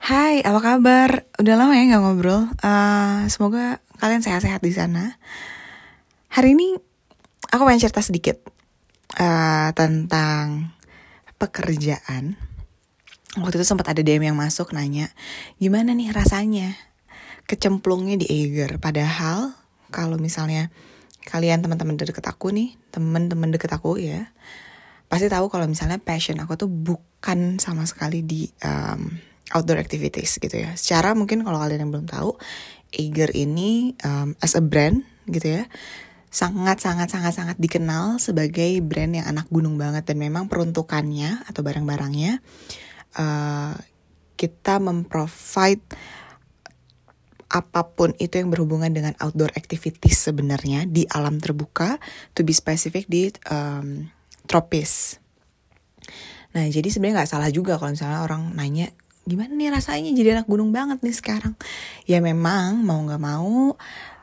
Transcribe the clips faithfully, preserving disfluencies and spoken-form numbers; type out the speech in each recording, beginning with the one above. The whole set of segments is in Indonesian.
Hai, apa kabar? Udah lama ya nggak ngobrol. Uh, semoga kalian sehat-sehat di sana. Hari ini aku pengen cerita sedikit uh, tentang pekerjaan. Waktu itu sempat ada D M yang masuk nanya, gimana nih rasanya kecemplungnya di Eiger? Padahal kalau misalnya kalian teman-teman deket aku nih, teman-teman deket aku ya, pasti tahu kalau misalnya passion aku tuh bukan sama sekali di um, outdoor activities gitu ya. Secara mungkin kalau kalian yang belum tahu, Eiger ini um, as a brand gitu ya, sangat-sangat-sangat-sangat dikenal sebagai brand yang anak gunung banget. Dan memang peruntukannya atau barang-barangnya uh, kita memprovide apapun itu yang berhubungan dengan outdoor activities sebenarnya di alam terbuka, to be specific di um, tropis. Nah jadi sebenarnya gak salah juga kalau misalnya orang nanya, gimana nih rasanya jadi anak gunung banget nih sekarang? Ya memang mau gak mau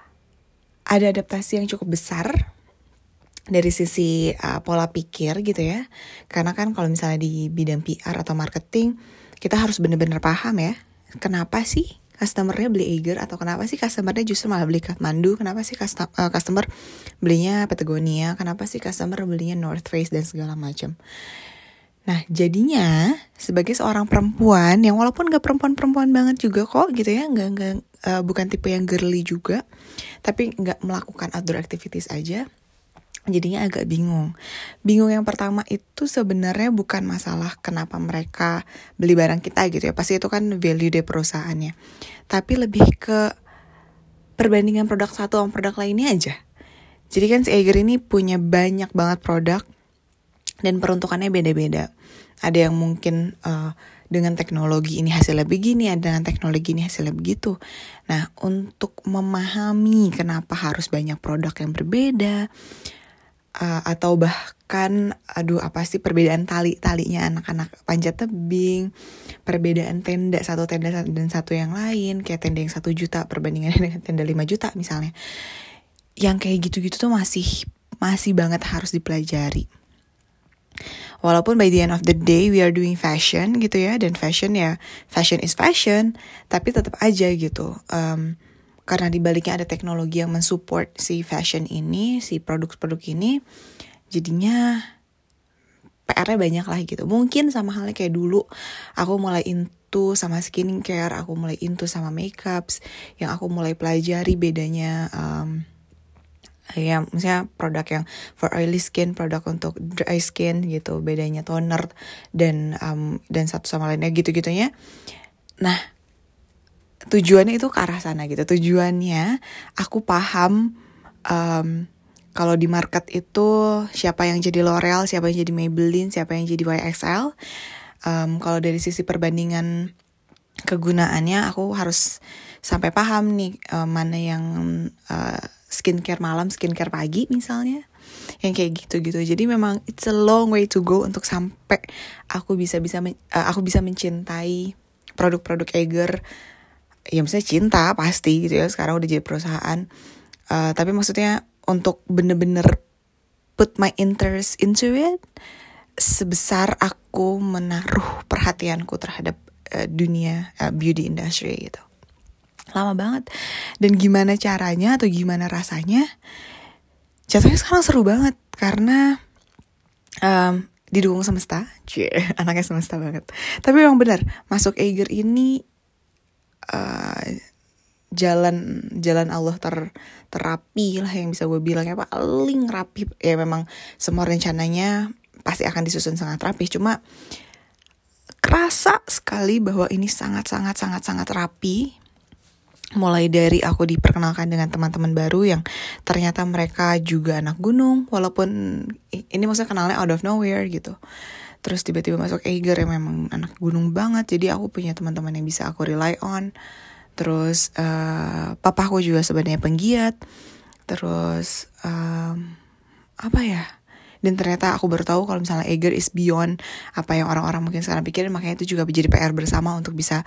ada adaptasi yang cukup besar dari sisi uh, pola pikir gitu ya. Karena kan kalau misalnya di bidang P R atau marketing, kita harus benar-benar paham ya, kenapa sih customer-nya beli Eiger, atau kenapa sih customer-nya justru malah beli Kathmandu, kenapa sih custom, uh, customer belinya Patagonia, kenapa sih customer belinya North Face dan segala macam. Nah jadinya sebagai seorang perempuan yang walaupun gak perempuan-perempuan banget juga kok gitu ya, gak, gak, uh, bukan tipe yang girly juga, tapi gak melakukan outdoor activities aja, jadinya agak bingung. Bingung yang pertama itu sebenarnya bukan masalah kenapa mereka beli barang kita gitu ya, pasti itu kan value dari perusahaannya, tapi lebih ke perbandingan produk satu sama produk lainnya aja. Jadi kan si Eiger ini punya banyak banget produk dan peruntukannya beda-beda. Ada yang mungkin uh, dengan teknologi ini hasilnya begini, ada dengan teknologi ini hasilnya begitu. Nah, untuk memahami kenapa harus banyak produk yang berbeda, uh, atau bahkan, aduh apa sih perbedaan tali-talinya anak-anak panjat tebing, perbedaan tenda, satu tenda dan satu yang lain, kayak tenda yang satu juta perbandingannya dengan tenda lima juta misalnya. Yang kayak gitu-gitu tuh masih, masih banget harus dipelajari. Walaupun by the end of the day we are doing fashion gitu ya, dan fashion ya fashion is fashion, tapi tetap aja gitu um, karena di baliknya ada teknologi yang mensupport si fashion ini, si produk-produk ini, jadinya P R-nya banyak lah gitu. Mungkin sama halnya kayak dulu aku mulai into sama skincare, aku mulai into sama makeups, yang aku mulai pelajari bedanya um, ya misalnya produk yang for oily skin, produk untuk dry skin gitu, bedanya toner dan um, dan satu sama lainnya gitu-gitunya. Nah tujuannya itu ke arah sana gitu. Tujuannya aku paham um, kalau di market itu siapa yang jadi L'Oreal, siapa yang jadi Maybelline, siapa yang jadi Y S L. Um, kalau dari sisi perbandingan kegunaannya aku harus sampai paham nih uh, mana yang uh, skincare malam, skincare pagi misalnya, yang kayak gitu-gitu. Jadi memang it's a long way to go untuk sampai aku bisa bisa men, uh, aku bisa mencintai produk-produk Eiger. Ya misalnya cinta pasti gitu ya, sekarang udah jadi perusahaan. Uh, tapi maksudnya untuk bener-bener put my interest into it, sebesar aku menaruh perhatianku terhadap uh, dunia uh, beauty industry gitu. Lama banget. Dan gimana caranya atau gimana rasanya, jatuhnya sekarang seru banget karena um, didukung semesta. Cie, anaknya semesta banget. Tapi memang benar, masuk Eiger ini uh, jalan jalan Allah ter terapi lah yang bisa gue bilang, ya paling rapi. Ya memang semua rencananya pasti akan disusun sangat rapi, cuma kerasa sekali bahwa ini sangat sangat sangat sangat rapi. Mulai dari aku diperkenalkan dengan teman-teman baru yang ternyata mereka juga anak gunung, walaupun ini maksudnya kenalnya out of nowhere gitu. Terus tiba-tiba masuk Eiger yang memang anak gunung banget, jadi aku punya teman-teman yang bisa aku rely on. Terus uh, papaku juga sebenarnya penggiat. Terus um, apa ya? Dan ternyata aku baru tahu kalau misalnya Eiger is beyond apa yang orang-orang mungkin sekarang pikirin, makanya itu juga menjadi P R bersama untuk bisa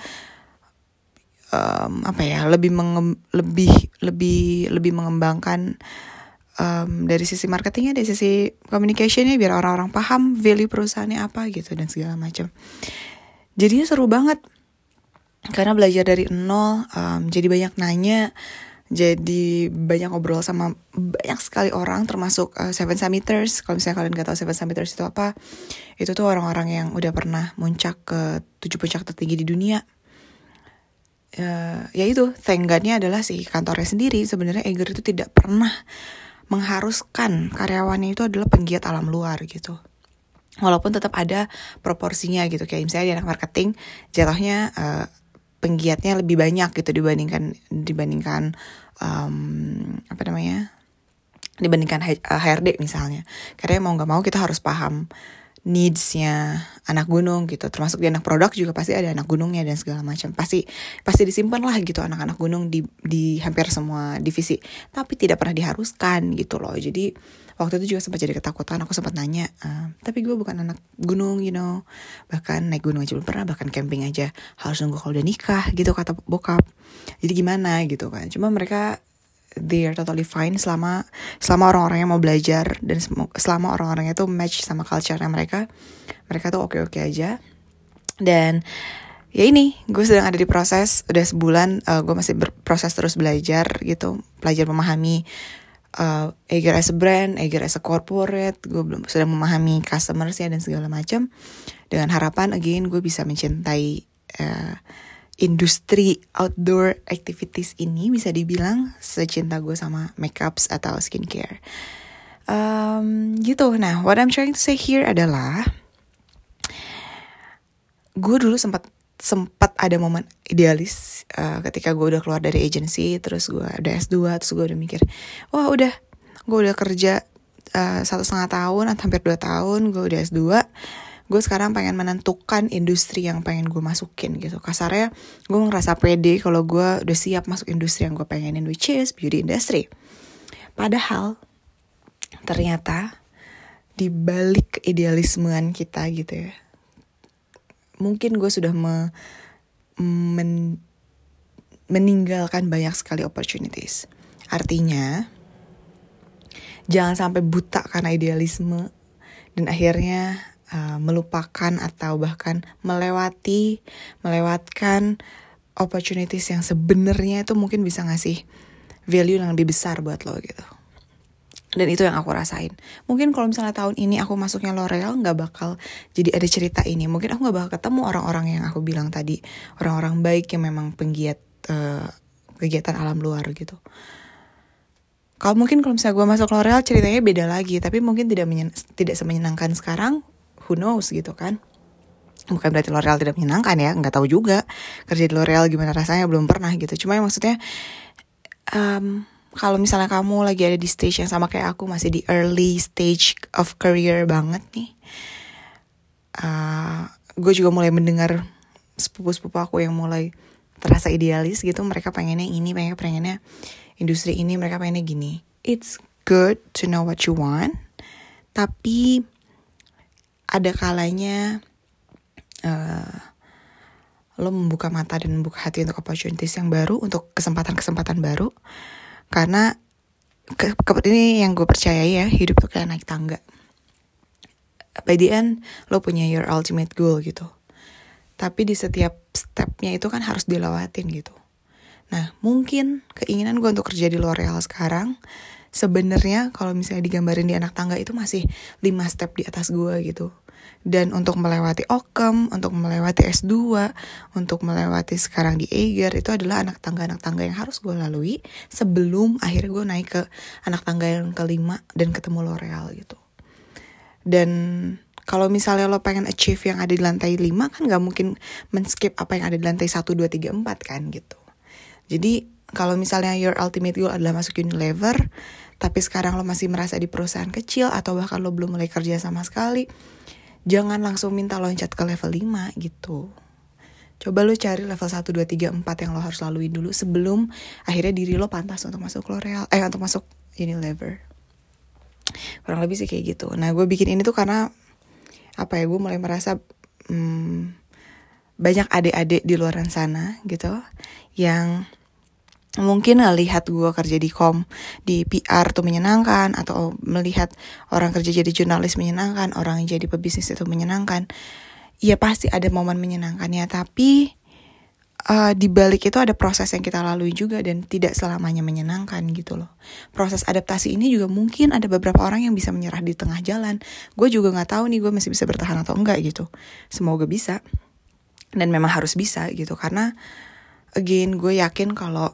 Um, apa ya lebih mengem, lebih lebih lebih mengembangkan um, dari sisi marketingnya, dari sisi communicationnya, biar orang-orang paham value perusahaannya apa gitu dan segala macam. Jadinya seru banget. Karena belajar dari nol, um, jadi banyak nanya, jadi banyak ngobrol sama banyak sekali orang, termasuk uh, Seven Summiters. Kalau misalnya kalian gak tahu Seven Summiters itu apa, itu tuh orang-orang yang udah pernah muncak ke tujuh puncak tertinggi di dunia. Uh, ya itu, thank God-nya adalah si kantornya sendiri. Sebenarnya Eager itu tidak pernah mengharuskan karyawannya itu adalah penggiat alam luar gitu. Walaupun tetap ada proporsinya gitu. Kayak misalnya di anak marketing, jatuhnya uh, penggiatnya lebih banyak gitu dibandingkan dibandingkan um, apa namanya dibandingkan H R D misalnya. Karena mau nggak mau kita harus paham needs-nya anak gunung gitu. Termasuk di anak produk juga pasti ada anak gunungnya dan segala macam. Pasti pasti disimpan lah gitu anak-anak gunung di di hampir semua divisi. Tapi tidak pernah diharuskan gitu loh. Jadi waktu itu juga sempat jadi ketakutan. Aku sempat nanya, uh, tapi gue bukan anak gunung, you know. Bahkan naik gunung aja belum pernah, bahkan camping aja harus nunggu kalau udah nikah gitu kata bokap. Jadi gimana gitu kan. Cuma mereka they are totally fine selama selama orang-orangnya mau belajar dan selama orang-orangnya tuh match sama culture-nya mereka. Mereka tuh oke-oke aja. Dan ya ini, gue sedang ada di proses, udah sebulan uh, gue masih berproses terus belajar gitu, belajar memahami uh, Eager as a brand, Eager as a corporate. Gue belum sudah memahami customers-nya dan segala macam. Dengan harapan again gue bisa mencintai uh, industri outdoor activities ini, bisa dibilang secinta gue sama makeups atau skincare. Um, gitu. Nah, what I'm trying to say here adalah gue dulu sempat sempat ada momen idealis uh, ketika gue udah keluar dari agency, terus gue udah S dua, terus gue udah mikir, wah udah, gue udah kerja uh, satu setengah tahun atau hampir dua tahun, gue udah S dua. Gue sekarang pengen menentukan industri yang pengen gue masukin gitu. Kasarnya gue ngerasa pede kalau gue udah siap masuk industri yang gue pengenin, which is beauty industry. Padahal ternyata di balik idealismean kita gitu ya, mungkin gue sudah me, men, meninggalkan banyak sekali opportunities. Artinya jangan sampai buta karena idealisme dan akhirnya Uh, melupakan atau bahkan melewati melewatkan opportunities yang sebenarnya itu mungkin bisa ngasih value yang lebih besar buat lo gitu. Dan itu yang aku rasain. Mungkin kalau misalnya tahun ini aku masuknya L'Oreal, nggak bakal jadi ada cerita ini. Mungkin aku nggak bakal ketemu orang-orang yang aku bilang tadi, orang-orang baik yang memang penggiat uh, kegiatan alam luar gitu. Kalau mungkin kalau misalnya gue masuk L'Oreal ceritanya beda lagi, tapi mungkin tidak menyen- tidak semenyenangkan sekarang. Who knows gitu kan. Bukan berarti L'Oreal tidak menyenangkan ya, nggak tahu juga kerja di L'Oreal gimana rasanya, belum pernah gitu. Cuma maksudnya um, kalau misalnya kamu lagi ada di stage yang sama kayak aku, masih di early stage of career banget nih, uh, gue juga mulai mendengar sepupu-sepupu aku yang mulai terasa idealis gitu. Mereka pengennya ini, pengen pengennya industri ini, mereka pengennya gini. It's good to know what you want, tapi ada kalanya uh, lo membuka mata dan membuka hati untuk opportunities yang baru, untuk kesempatan-kesempatan baru. Karena ke, ke, ini yang gue percaya ya, hidup tuh kayak naik tangga. By the end, lo punya your ultimate goal gitu. Tapi di setiap stepnya itu kan harus dilewatin gitu. Nah, mungkin keinginan gue untuk kerja di L'Oreal sekarang, sebenarnya kalau misalnya digambarin di anak tangga itu masih lima step di atas gue gitu. Dan untuk melewati Okem, untuk melewati S dua, untuk melewati sekarang di Eager, itu adalah anak tangga-anak tangga yang harus gue lalui sebelum akhirnya gue naik ke anak tangga yang kelima dan ketemu L'Oreal gitu. Dan kalau misalnya lo pengen achieve yang ada di lantai lima, kan gak mungkin men-skip apa yang ada di lantai satu, dua, tiga, empat kan gitu. Jadi kalau misalnya your ultimate goal adalah masuk Unilever, tapi sekarang lo masih merasa di perusahaan kecil atau bahkan lo belum mulai kerja sama sekali, jangan langsung minta loncat ke level lima gitu. Coba lo cari level satu, dua, tiga, empat yang lo harus lalui dulu sebelum akhirnya diri lo pantas untuk masuk L'Oreal, eh untuk masuk Unilever. Kurang lebih sih kayak gitu. Nah, gue bikin ini tuh karena apa ya, gue mulai merasa hmm, banyak adik-adik di luar sana gitu yang mungkin ngelihat gue kerja di kom, di P R tuh menyenangkan, atau melihat orang kerja jadi jurnalis menyenangkan, orang jadi pebisnis itu menyenangkan. Ya pasti ada momen menyenangkannya, tapi uh, di balik itu ada proses yang kita lalui juga dan tidak selamanya menyenangkan gitu loh. Proses adaptasi ini juga mungkin ada beberapa orang yang bisa menyerah di tengah jalan. Gue juga nggak tahu nih gue masih bisa bertahan atau enggak gitu. Semoga bisa dan memang harus bisa gitu, karena again gue yakin kalau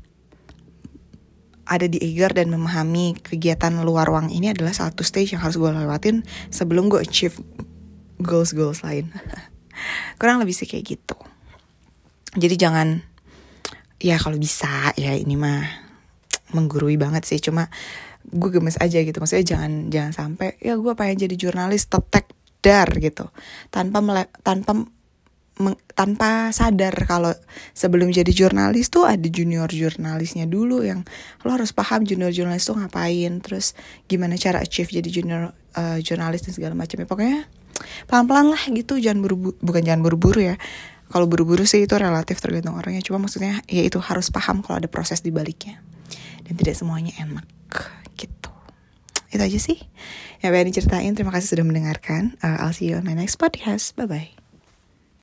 ada di eager dan memahami kegiatan luar ruang ini adalah satu stage yang harus gue lewatin sebelum gue achieve goals-goals lain. Kurang lebih sih kayak gitu. Jadi jangan, ya kalau bisa ya ini mah menggurui banget sih, cuma gue gemes aja gitu. Maksudnya jangan jangan sampai ya gue pengen jadi jurnalis tetek dar gitu tanpa mele- tanpa Meng, tanpa sadar kalau sebelum jadi jurnalis tuh ada junior jurnalisnya dulu yang lo harus paham junior jurnalis tuh ngapain, terus gimana cara achieve jadi junior uh, jurnalis dan segala macamnya. Pokoknya pelan-pelan lah gitu, jangan buru bukan jangan buru-buru ya. Kalau buru-buru sih itu relatif tergantung orangnya, cuma maksudnya ya itu harus paham kalau ada proses di baliknya dan tidak semuanya enak gitu. Itu aja sih yang pengen diceritain. Terima kasih sudah mendengarkan. uh, I'll see you on my next podcast. Bye bye.